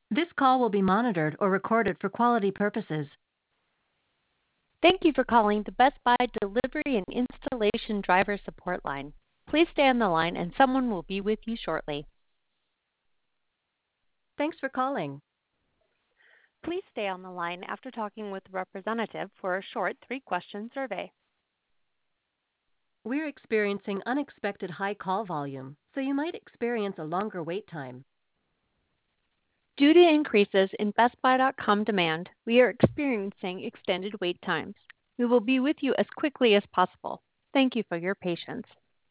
This call will be monitored or recorded for quality purposes. Thank you for calling the Best Buy Delivery and Installation Driver Support Line. Please stay on the line and someone will be with you shortly. Thanks for calling. Please stay on the line after talking with a representative for a short 3-question survey. We're experiencing unexpected high call volume, so you might experience a longer wait time. Due to increases in BestBuy.com demand, we are experiencing extended wait times. We will be with you as quickly as possible. Thank you for your patience.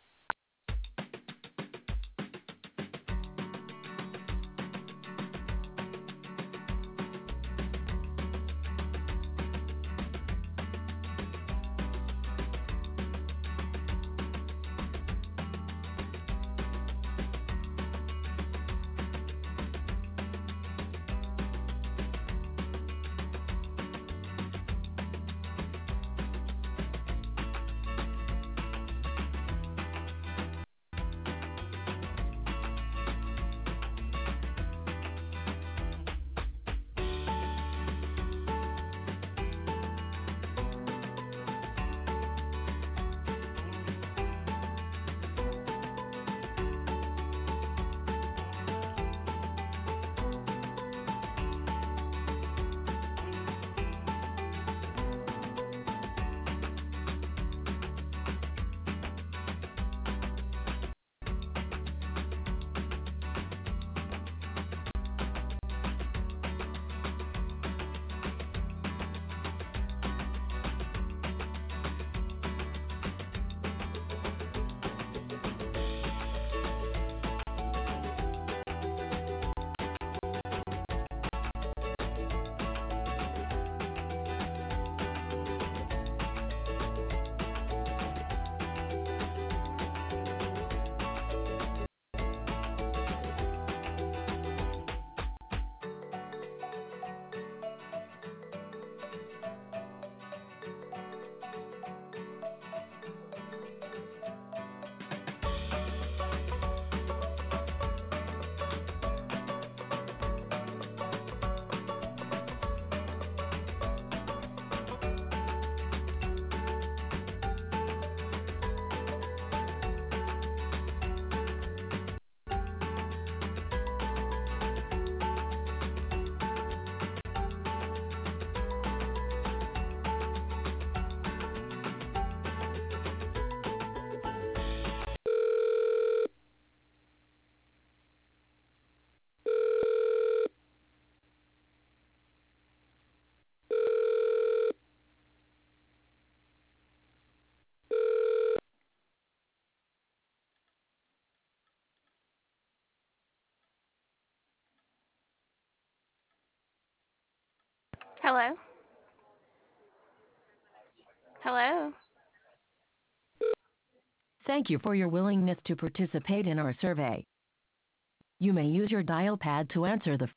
Hello? Hello? Thank you for your willingness to participate in our survey. You may use your dial pad to answer the